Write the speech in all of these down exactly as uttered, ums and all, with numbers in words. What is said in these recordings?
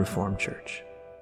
Reformed Church.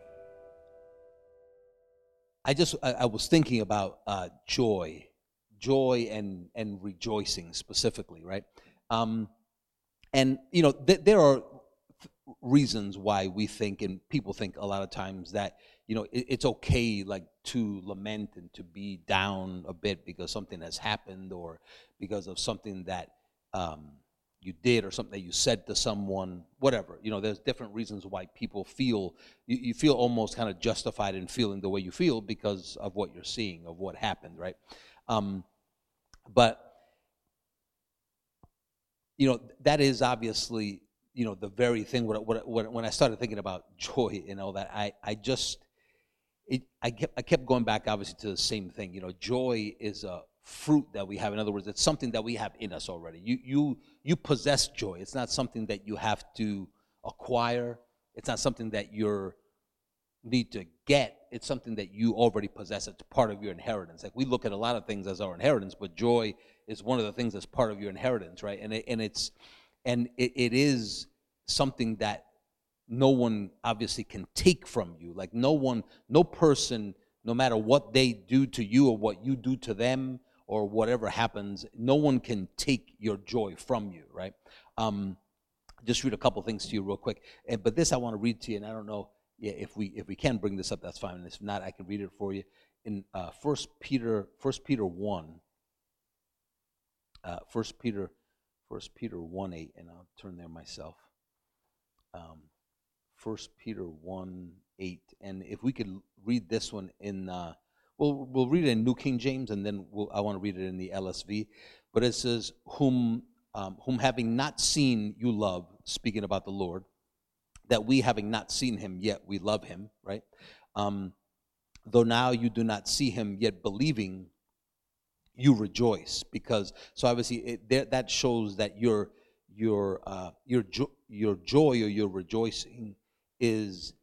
I just I, I was thinking about uh, joy, joy and and rejoicing specifically, right? Um, and you know, th- there are reasons why we think, and people think a lot of times, that you know it, it's okay, like, to lament and to be down a bit because something has happened, or because of something that um, you did, or something that you said to someone, whatever. You know, there's different reasons why people feel, you, you feel almost kind of justified in feeling the way you feel because of what you're seeing, of what happened, right? Um, but you know, that is obviously, you know, the very thing. What, what, what, when I started thinking about joy and all that, I, I just, it, I kept, I kept going back, obviously, to the same thing. You know, joy is a fruit that we have. In other words, it's something that we have in us already. You, you, you possess joy. It's not something that you have to acquire. It's not something that you need to get. It's something that you already possess. It's part of your inheritance. Like, we look at a lot of things as our inheritance, but joy is one of the things that's part of your inheritance, right? And it, and it's and it, it is something that no one obviously can take from you. Like, no one, no person, no matter what they do to you or what you do to them or whatever happens, no one can take your joy from you, right? Um, just read a couple things to you real quick. And, but this I want to read to you, and I don't know, yeah, if we if we can bring this up, that's fine. And if not, I can read it for you. In uh, First Peter, First Peter one, uh, First Peter, First Peter one eight, and I'll turn there myself. Um, First Peter one eight, and if we could read this one in, uh, we'll we'll read it in New King James, and then we'll, I want to read it in the L S V. But it says, "Whom um, whom having not seen you love," speaking about the Lord. That we, having not seen him yet, we love him, right? Um, though now you do not see him, yet believing, you rejoice, because so obviously it, there, that shows that your your uh, your jo- your joy or your rejoicing is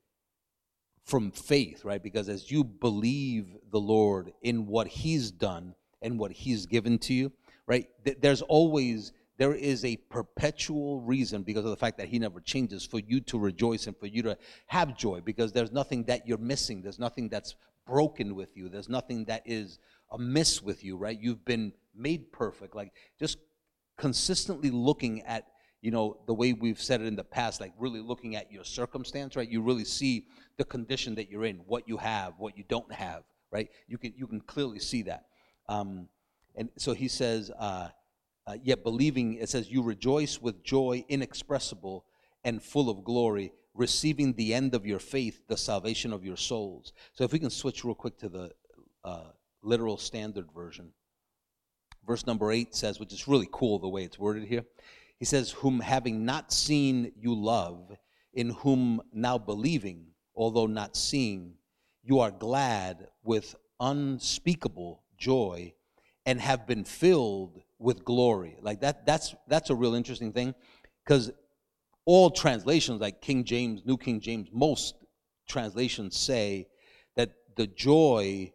from faith, right? Because as you believe the Lord in what he's done and what he's given to you, right? Th- there's always There is a perpetual reason, because of the fact that he never changes, for you to rejoice and for you to have joy, because there's nothing that you're missing. There's nothing that's broken with you. There's nothing that is amiss with you, right? You've been made perfect. Like, just consistently looking at, you know, the way we've said it in the past, like really looking at your circumstance, right? You really see the condition that you're in, what you have, what you don't have, right? You can you can clearly see that. Um, and so he says, uh, Uh, yet believing, it says, you rejoice with joy inexpressible and full of glory, receiving the end of your faith, the salvation of your souls. So if we can switch real quick to the uh, literal standard version. Verse number eight says, which is really cool the way it's worded here. He says, whom having not seen you love, in whom now believing, although not seeing, you are glad with unspeakable joy and have been filled with glory. Like that, that's that's a real interesting thing, because all translations, like King James, New King James, most translations say that the joy,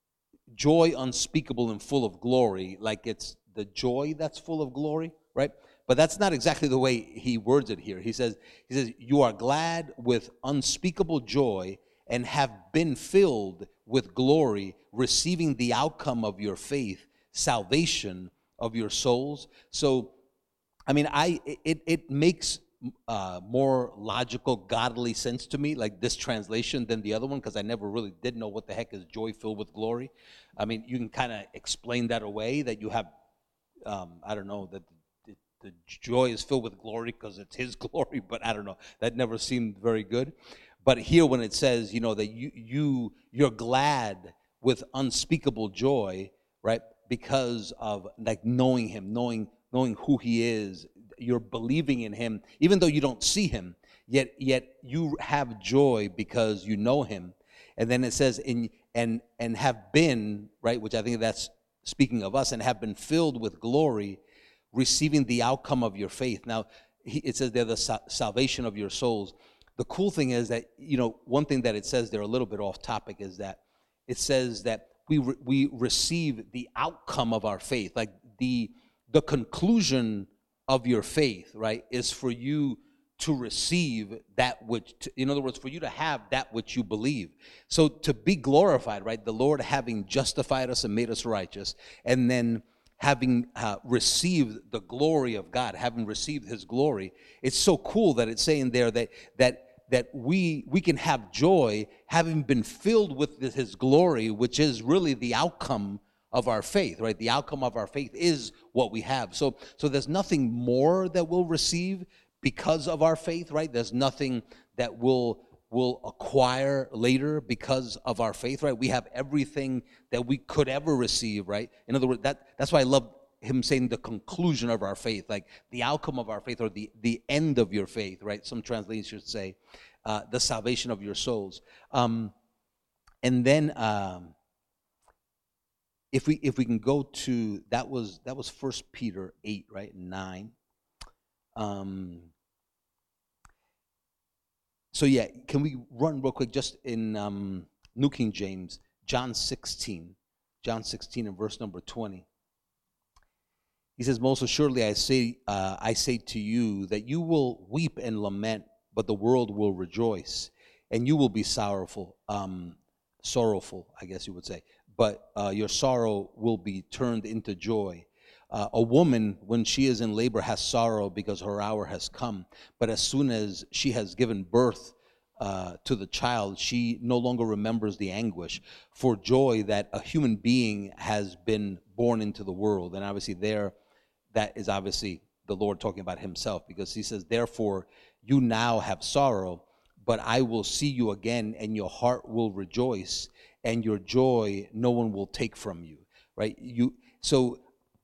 joy unspeakable and full of glory, like it's the joy that's full of glory, right? But that's not exactly the way he words it here. He says, he says, you are glad with unspeakable joy and have been filled with glory, receiving the outcome of your faith, salvation of your souls. So, I mean, I it it makes uh, more logical, godly sense to me, like this translation, than the other one, because I never really did know what the heck is joy filled with glory. I mean, you can kind of explain that away, that you have, um, I don't know, that the, the joy is filled with glory because it's his glory, but I don't know. That never seemed very good. But here, when it says, you know, that you you you're glad with unspeakable joy, right? Because of like knowing him, knowing knowing who he is, you're believing in him, even though you don't see him, yet yet you have joy because you know him. And then it says, in and and have been, right, which I think that's speaking of us, and have been filled with glory, receiving the outcome of your faith. Now, he, it says they're the sa- salvation of your souls. The cool thing is that, you know, one thing that it says there, a little bit off topic, is that it says that we re- we receive the outcome of our faith. Like the the conclusion of your faith, right, is for you to receive that which, to, in other words, for you to have that which you believe. So to be glorified, right? The Lord having justified us and made us righteous, and then having uh, received the glory of God, having received His glory. It's so cool that it's saying there that that that we we can have joy having been filled with His glory, which is really the outcome of our faith, right? The outcome of our faith is what we have. So so there's nothing more that we'll receive because of our faith, right? There's nothing that we'll will acquire later because of our faith, right? We have everything that we could ever receive, right? In other words, that that's why I love him saying the conclusion of our faith, like the outcome of our faith, or the, the end of your faith, right? Some translations say uh, the salvation of your souls. Um, and then um, if we if we can go to, that was that was First Peter eight, right? nine. Um, so yeah, can we run real quick just in um, New King James, John sixteen, John sixteen and verse number twenty. He says, most assuredly I say, uh, I say to you that you will weep and lament, but the world will rejoice, and you will be sorrowful, um, sorrowful, I guess you would say, but uh, your sorrow will be turned into joy. Uh, a woman, when she is in labor, has sorrow because her hour has come, but as soon as she has given birth uh, to the child, she no longer remembers the anguish for joy that a human being has been born into the world. And obviously there, that is obviously the Lord talking about himself, because he says, therefore you now have sorrow, but I will see you again, and your heart will rejoice, and your joy no one will take from you, right? You so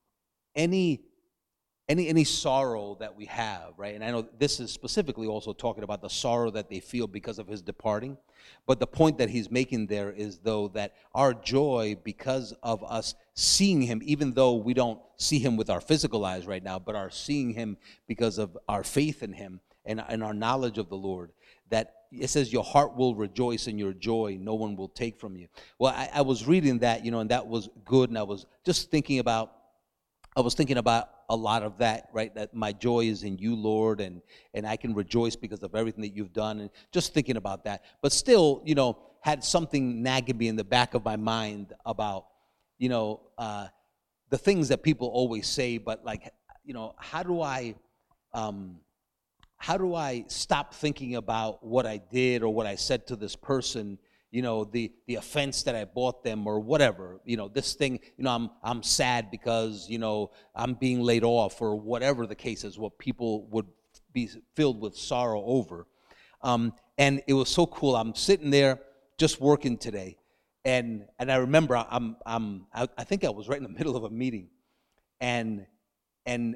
any any any sorrow that we have, right? And I know this is specifically also talking about the sorrow that they feel because of his departing, but the point that he's making there is, though, that our joy, because of us seeing him, even though we don't see him with our physical eyes right now, but are seeing him because of our faith in him and, and our knowledge of the Lord, that it says your heart will rejoice and your joy no one will take from you. Well, I, I was reading that, you know, and that was good, and I was just thinking about, I was thinking about a lot of that, right? That my joy is in you, Lord, and and I can rejoice because of everything that you've done, and just thinking about that. But still, you know, had something nagging me in the back of my mind about, you know, uh, the things that people always say, but like, you know, how do I, um, how do I stop thinking about what I did or what I said to this person? You know, the the offense that I bought them, or whatever, you know, this thing, you know, I'm I'm sad because, you know, I'm being laid off, or whatever the case is, what people would be filled with sorrow over. Um, and it was so cool. I'm sitting there just working today, and and I remember I'm I'm I, I think I was right in the middle of a meeting, and and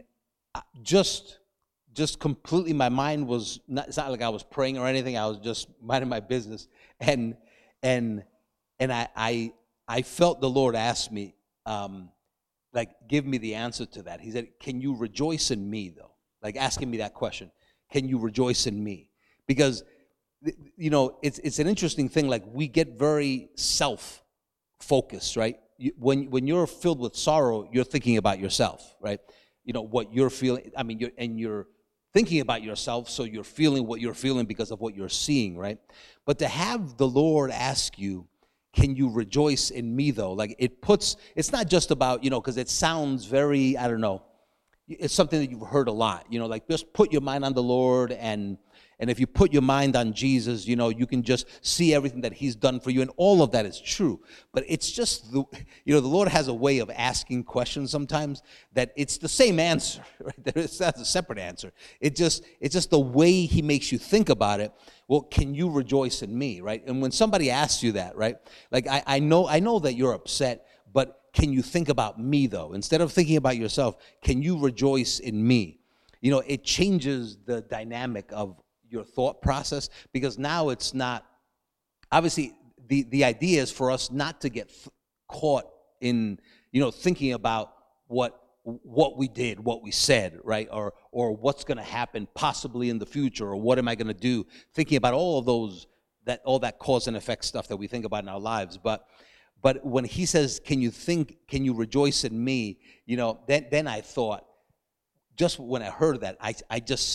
just just completely, my mind was not, it's not like I was praying or anything. I was just minding my business, and And and I, I I felt the Lord ask me, um, like, give me the answer to that. He said, can you rejoice in me, though? Like, asking me that question. Can you rejoice in me? Because, you know, it's it's an interesting thing. Like, we get very self-focused, right? You, when when you're filled with sorrow, you're thinking about yourself, right? You know, what you're feeling. I mean, you're, and you're thinking about yourself, so you're feeling what you're feeling because of what you're seeing, right? But to have the Lord ask you, can you rejoice in me, though? Like, it puts, it's not just about, you know, because it sounds very, I don't know, it's something that you've heard a lot, you know, like, just put your mind on the Lord, and and if you put your mind on Jesus, you know, you can just see everything that he's done for you, and all of that is true. But it's just, the, you know, the Lord has a way of asking questions sometimes that it's the same answer, right? It's not a separate answer. It just, it's just the way he makes you think about it. Well, can you rejoice in me, right? And when somebody asks you that, right, like, I, I know, I know that you're upset, but can you think about me, though? Instead of thinking about yourself, can you rejoice in me? You know, it changes the dynamic of your thought process, because now it's not, obviously the the idea is for us not to get th- caught in, you know, thinking about what what we did, what we said, right, or or what's going to happen possibly in the future, or what am I going to do, thinking about all of those, that all that cause and effect stuff that we think about in our lives. But but when he says, can you think, can you rejoice in me, you know, then then I thought, just when I heard that, I I just said it.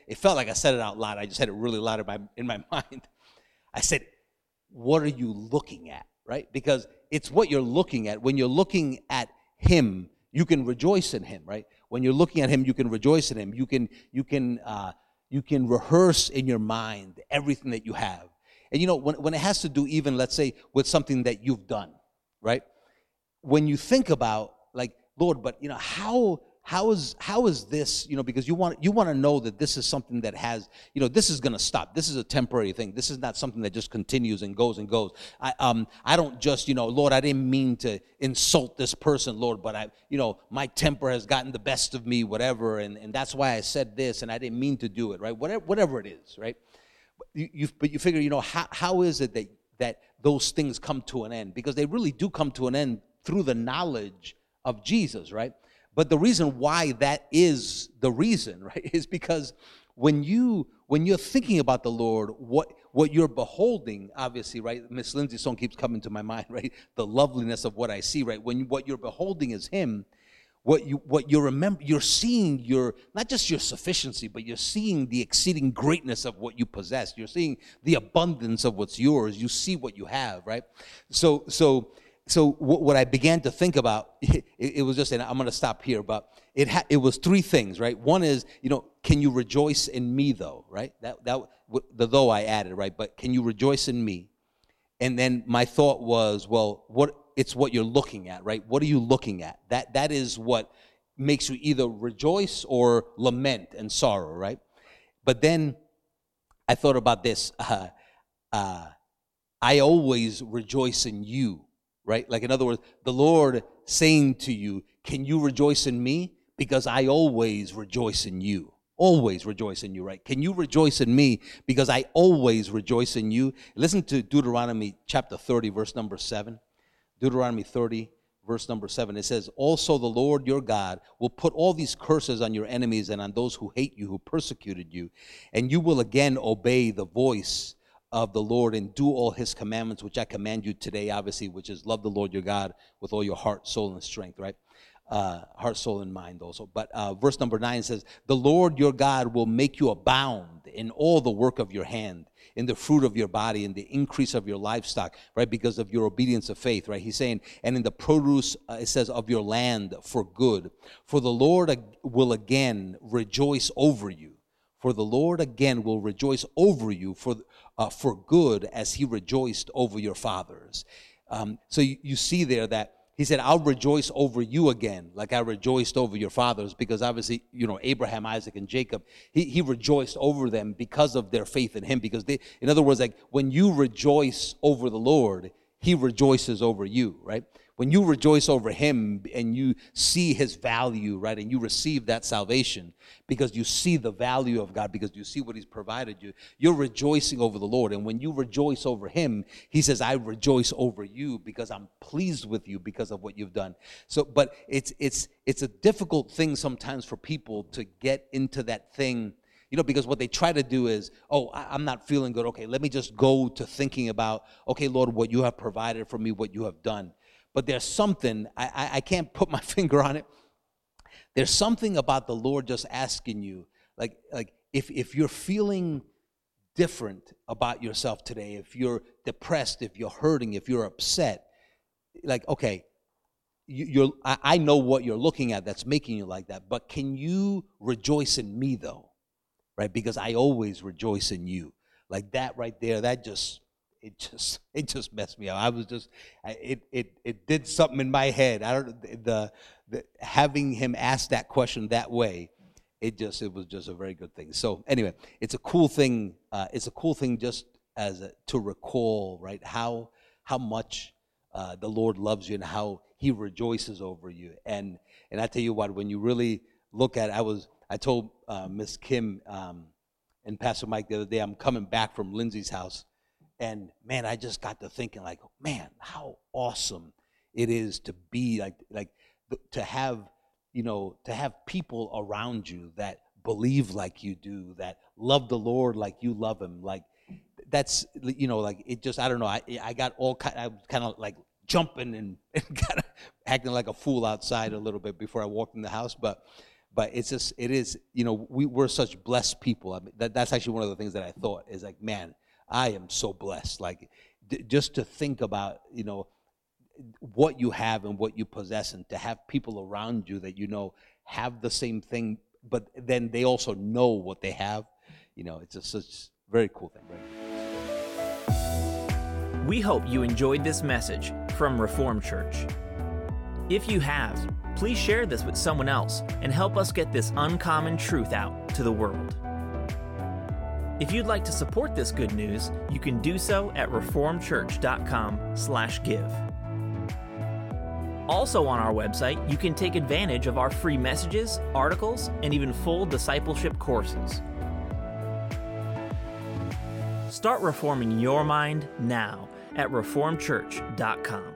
it felt like I said it out loud. I just had it really loud in my, in my mind. I said, what are you looking at, right? Because it's what you're looking at. When you're looking at him, you can rejoice in him, right? When you're looking at him, you can rejoice in him. You can, you can, uh, you can rehearse in your mind everything that you have. And you know, when, when it has to do even, let's say, with something that you've done, right? When you think about, like, Lord, but, you know, how how is how is this, you know, because you want you want to know that this is something that has, you know, this is going to stop. This is a temporary thing. This is not something that just continues and goes and goes. I um I don't just, you know, Lord, I didn't mean to insult this person, Lord, but I, you know, my temper has gotten the best of me, whatever, and, and that's why I said this, and I didn't mean to do it, right? Whatever whatever it is, right? You, you but you figure, you know, how how is it that that those things come to an end? Because they really do come to an end through the knowledge of Jesus, right? But the reason why that is the reason, right, is because when you when you're thinking about the Lord, what what you're beholding, obviously, right? Miss Lindsay's song keeps coming to my mind, right? The loveliness of what I see, right? When you, what you're beholding is Him, what you what you remember, you're seeing your not just your sufficiency, but you're seeing the exceeding greatness of what you possess. You're seeing the abundance of what's yours. You see what you have, right? So so. So what I began to think about, it, it was just, and I'm going to stop here, but it ha, it was three things, right? One is, you know, can you rejoice in me, though, right? That that the though I added, right? But can you rejoice in me? And then my thought was, well, what it's what you're looking at, right? What are you looking at? That that is what makes you either rejoice or lament and sorrow, right? But then I thought about this. Uh, uh, I always rejoice in you. Right? Like, in other words, the Lord saying to you, can you rejoice in me? Because I always rejoice in you. Always rejoice in you, right? Can you rejoice in me? Because I always rejoice in you. Listen to Deuteronomy chapter thirty, verse number seven. Deuteronomy thirty, verse number seven. It says, also the Lord your God will put all these curses on your enemies and on those who hate you, who persecuted you. And you will again obey the voice of the Lord and do all his commandments, which I command you today, obviously, which is love the Lord your God with all your heart, soul, and strength, right? Uh, heart, soul, and mind also. But uh, verse number nine says, the Lord your God will make you abound in all the work of your hand, in the fruit of your body, in the increase of your livestock, right? Because of your obedience of faith, right? He's saying, and in the produce, uh, it says, of your land for good. For the Lord will again rejoice over you. For the Lord again will rejoice over you for uh, for good, as he rejoiced over your fathers. Um, so you, you see there that he said, I'll rejoice over you again, like I rejoiced over your fathers, because obviously, you know, Abraham, Isaac, and Jacob, he, he rejoiced over them because of their faith in him. Because they, in other words, like when you rejoice over the Lord, he rejoices over you, right? When you rejoice over him and you see his value, right, and you receive that salvation because you see the value of God, because you see what he's provided you, you're rejoicing over the Lord. And when you rejoice over him, he says, I rejoice over you because I'm pleased with you because of what you've done. So, but it's it's it's a difficult thing sometimes for people to get into that thing, you know, because what they try to do is, oh, I'm not feeling good. Okay, let me just go to thinking about, okay, Lord, what you have provided for me, what you have done. But there's something, I, I, I can't put my finger on it. There's something about the Lord just asking you, like, like if, if you're feeling different about yourself today, if you're depressed, if you're hurting, if you're upset, like, okay, you, you're, I, I know what you're looking at that's making you like that, but can you rejoice in me though, right? Because I always rejoice in you. Like that right there, that just... It just it just messed me up. I was just it it it did something in my head. I don't the, the having him ask that question that way. It just it was just a very good thing. So anyway, it's a cool thing. Uh, it's a cool thing just as a, to recall, right? How how much uh, the Lord loves you and how He rejoices over you. And and I tell you what, when you really look at it, I was I told uh, Miss Kim um, and Pastor Mike the other day, I'm coming back from Lindsay's house. And man, I just got to thinking, like, man, how awesome it is to be like, like to have, you know, to have people around you that believe like you do, that love the Lord like you love Him. Like that's, you know, like it just, I don't know. I I got all kind, I was kind of like jumping and, and kind of acting like a fool outside a little bit before I walked in the house, but. but it's just, it is, you know, we, we're such blessed people. I mean, that, that's actually one of the things that I thought is like, man, I am so blessed. Like, d- just to think about, you know, what you have and what you possess, and to have people around you that you know have the same thing, but then they also know what they have. You know, it's just such a very cool thing, right? We hope you enjoyed this message from Reformed Church. If you have, please share this with someone else and help us get this uncommon truth out to the world. If you'd like to support this good news, you can do so at reformed church dot com slash give. Also on our website, you can take advantage of our free messages, articles, and even full discipleship courses. Start reforming your mind now at reformed church dot com.